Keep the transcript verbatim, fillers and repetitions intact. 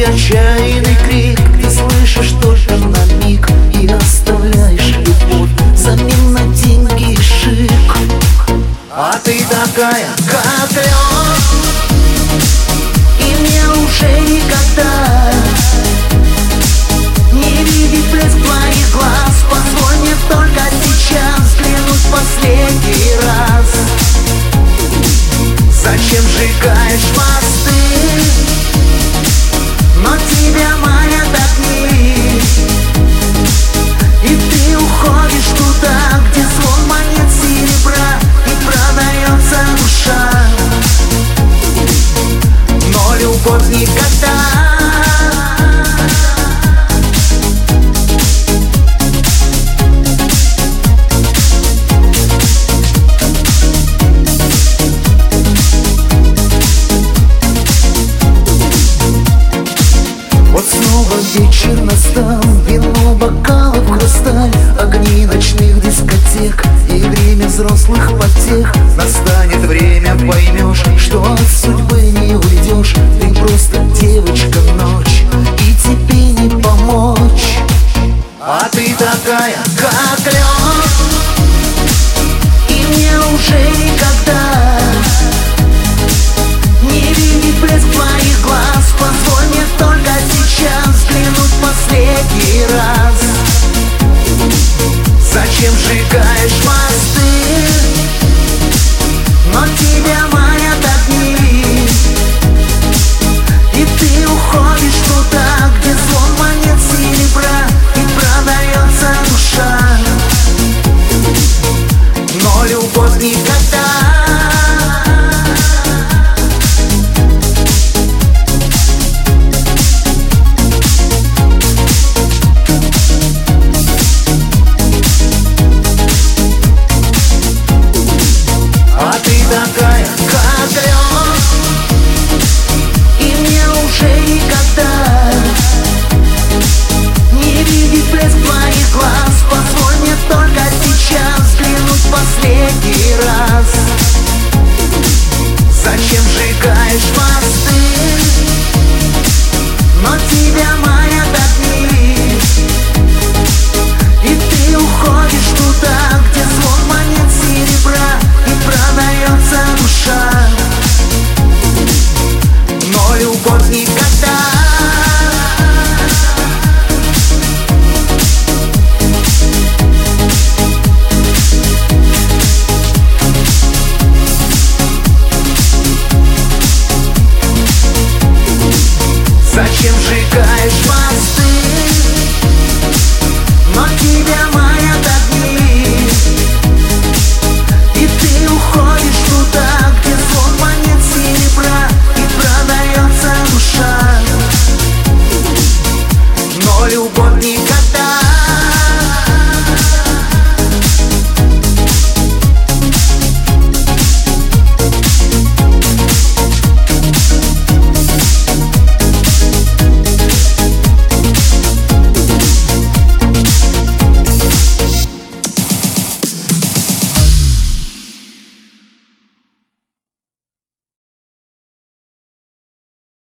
чей отчаянный крик ты слышишь только на миг и оставляешь любовь взамен на деньги и шик. А ты такая, как лед, и мне уже никогда не видеть блеск твоих глаз. Позволь мне только сейчас взглянуть в последний раз. Зачем сжигаешь мосты? Но тебя манят огни, и ты уходишь туда, где звон монет серебра и продается душа. Но любовь никогда. Вот снова вечер настал, вино, бокалов, хрусталь, огни ночных дискотек и время взрослых потех. Настанет время, поймешь, что от судьбы